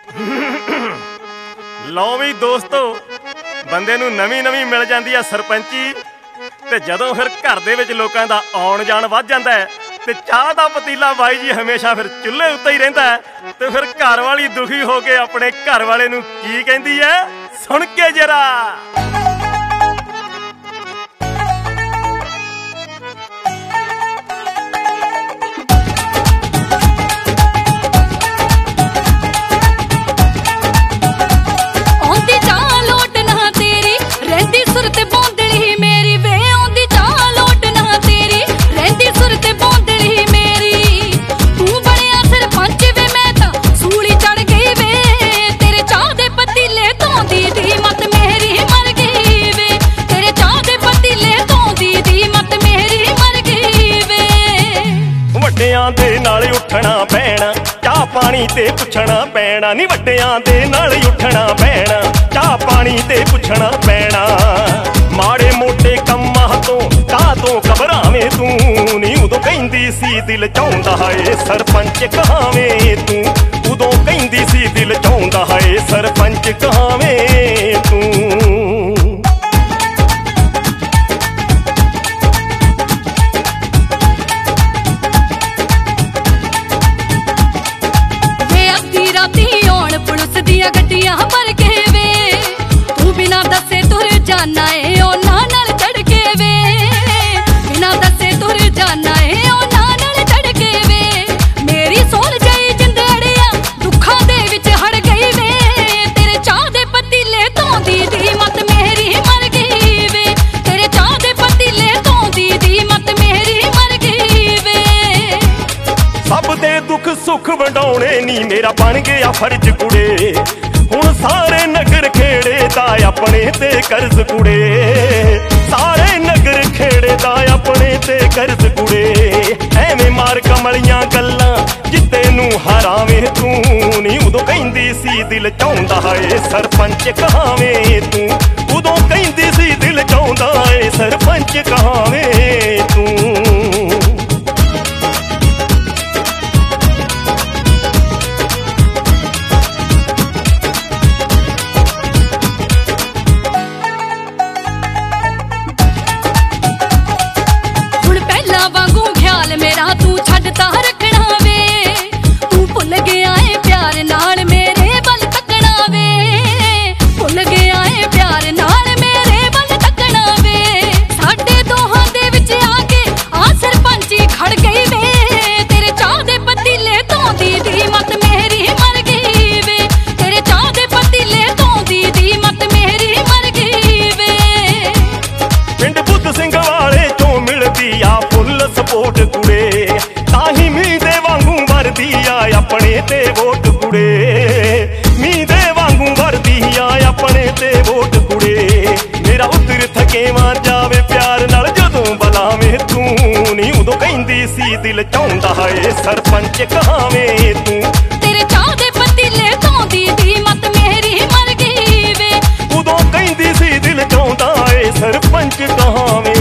ਲਓ ਵੀ ਦੋਸਤੋ, ਬੰਦੇ ਨੂੰ ਨਵੀਂ ਮਿਲ ਜਾਂਦੀ ਆ ਸਰਪੰਚੀ, ਤੇ ਜਦੋਂ ਫਿਰ ਘਰ ਦੇ ਵਿੱਚ ਲੋਕਾਂ ਦਾ ਆਉਣ ਜਾਣ ਵੱਧ ਜਾਂਦਾ ਹੈ ਤੇ ਚਾਹ ਦਾ ਪਤੀਲਾ ਬਾਈ ਜੀ ਹਮੇਸ਼ਾ ਫਿਰ ਚੁੱਲ੍ਹੇ ਉੱਤੇ ਹੀ ਰਹਿੰਦਾ ਹੈ। ਤੇ ਫਿਰ ਘਰ ਵਾਲੀ ਦੁਖੀ ਹੋ ਕੇ ਆਪਣੇ ਘਰ ਵਾਲੇ ਨੂੰ ਕੀ ਕਹਿੰਦੀ ਹੈ, ਸੁਣ ਕੇ ਜਰਾ। ਵੱਡਿਆਂ ਦੇ ਨਾਲ ਉੱਠਣਾ ਪੈਣਾ, ਚਾਹ ਪਾਣੀ ਤੇ ਪੁੱਛਣਾ ਪੈਣਾ। ਨੀ ਵੱਡਿਆਂ ਦੇ ਨਾਲ ਉੱਠਣਾ ਪੈਣਾ, ਚਾਹ ਪਾਣੀ ਤੇ ਪੁੱਛਣਾ ਪੈਣਾ। ਮਾੜੇ ਮੋਟੇ ਕੰਮਾਂ ਤੋਂ ਕਾਹਤੋਂ ਘਬਰਾਵੇਂ ਤੂੰ, ਨੀ ਉਦੋਂ ਕਹਿੰਦੀ ਸੀ ਦਿਲ ਚਾਹੁੰਦਾ ਏ ਸਰਪੰਚ ਕਹਾਵੇਂ ਤੂੰ। ਉਦੋਂ ਕਹਿੰਦੀ ਸੀ ਦਿਲ ਚਾਹੁੰਦਾ ਏ ਸਰਪੰਚ ਕਹਾਵੇਂ ਤੂੰ। ਗੱਡੀਆਂ ਭਰ ਕੇ ਵੇ ਤੂੰ ਬਿਨਾਂ ਦੱਸੇ ਤੁਰ ਜਾਨਾ ਏ ਉਹਨਾਂ ਨਾਲ ਚੜ ਕੇ ਵੇ। ਬਿਨਾਂ ਦੱਸੇ ਤੁਰ ਜਾਨਾ ਏ ਉਹਨਾਂ ਨਾਲ ਚੜ ਕੇ ਵੇ। ਮੇਰੀ ਸੋਲ ਜਾਈ ਜਿੰਦੜਿਆ ਦੁੱਖਾਂ ਦੇ ਵਿੱਚ ਹੜ ਗਈ ਵੇ। ਤੇਰੇ ਚਾਹ ਦੇ ਪਤੀਲੇ ਧੋਂਦੀ ਦੀ ਮਤ ਮੇਰੀ ਮਰ ਗਈ ਵੇ। ਤੇਰੇ ਚਾਹ ਦੇ ਪਤੀਲੇ ਧੋਂਦੀ ਦੀ ਮਤ ਮੇਰੀ ਮਰ ਗਈ ਵੇ। ਸਭ ਦੇ ਦੁੱਖ ਸੁੱਖ ਵੰਡਾਉਣੇ ਨੀ ਮੇਰਾ ਬਣ ਗਿਆ ਫਰਜ਼ ਕੁੜੇ। ਹੁਣ ਸਾਰੇ ਨਗਰ ਖੇੜੇ ਦਾ ਆਪਣੇ ਤੇ ਕਰਜ਼ ਕੁੜੇ। ਸਾਰੇ ਨਗਰ ਖੇੜੇ ਦਾ ਆਪਣੇ ਤੇ ਕਰਜ਼ ਕੁੜੇ। ਐਵੇਂ ਮਾਰ ਕਮਲੀਆਂ ਗੱਲਾਂ ਜਿੱਤੇ ਨੂੰ ਹਰਾਵੇਂ ਤੂੰ। ਨੀ ਉਦੋਂ ਕਹਿੰਦੀ ਸੀ ਦਿਲ ਚਾਹੁੰਦਾ ਏ ਸਰਪੰਚ ਕਹਾਵੇਂ ਤੂੰ। ਉਦੋਂ ਕਹਿੰਦੀ ਸੀ ਦਿਲ ਚਾਹੁੰਦਾ ਏ ਸਰਪੰਚ ਕਹਾਵੇਂ ਤੂੰ। ਮੇਰਾ ਤੂੰ ਛੱਡਤਾ ਰੱਖਣਾ ਵੇ। ਤੂੰ ਭੁੱਲ ਗਿਆ ਏ ਪਿਆਰ ਨਾਲ ਮੇਰੇ ਵੱਲ ਤੱਕਣਾ ਵੇ। ਭੁੱਲ ਗਿਆ ਏ ਪਿਆਰ ਨਾਲ ਮੇਰੇ ਵੱਲ ਤੱਕਣਾ ਵੇ। ਸਾਡੇ ਦੋਹਾਂ ਦੇ ਵਿੱਚ ਆ ਕੇ ਆ ਸਰਪੰਚੀ ਖੜ ਗਈ ਵੇ। ਤੇਰੇ ਚਾਹ ਦੇ ਪਤੀਲੇ ਧੋਂਦੀ ਦੀ ਮਤ ਮੇਰੀ ਮਰ ਗਈ ਵੇ। ਤੇਰੇ ਚਾਹ ਦੇ ਪਤੀਲੇ ਧੋਂਦੀ ਦੀ ਮਤ ਮੇਰੀ ਮਰ ਗਈ ਵੇ। ਪਿੰਡ ਬੁੱਧ ਸਿੰਘ ਵਾਲੇ ਚੋਂ ਮਿਲਦੀ ਆ ਫੁੱਲ ਸਪੋਰਟ ਕੁੜੇ। ਤਾਹੀ ਮੀਂਹ ਦੇ ਵਾਂਗੂ ਵਰਦੀ ਆ ਆਪਣੇ ਤੇ ਵੋਟ ਕੁੜੇ। ਮੀਂਹ ਦੇ ਵਾਂਗੂ ਵਰਦੀ ਆ ਆਪਣੇ ਤੇ ਵੋਟ ਕੁੜੇ। ਮੇਰਾ ਉਤਰ ਥਕੇਵਾਂ ਜਾਵੇ ਪਿਆਰ ਨਾਲ ਜਦੋਂ ਬੁਲਾਵੇਂ ਤੂੰ। ਨੀ ਉਦੋਂ ਕਹਿੰਦੀ ਸੀ ਦਿਲ ਚਾਹੁੰਦਾ ਏ ਸਰਪੰਚ ਕਹਾਵੇਂ ਤੂੰ। ਤੇਰੇ ਚਾਹ ਦੇ ਪਤੀਲੇ ਧੋਂਦੀ ਦੀ ਮਤ ਮੇਰੀ ਮਰ ਗਈ ਵੇ। ਉਦੋਂ ਕਹਿੰਦੀ ਸੀ ਦਿਲ ਚਾਹੁੰਦਾ ਏ ਸਰਪੰਚ ਕਹਾਵੇਂ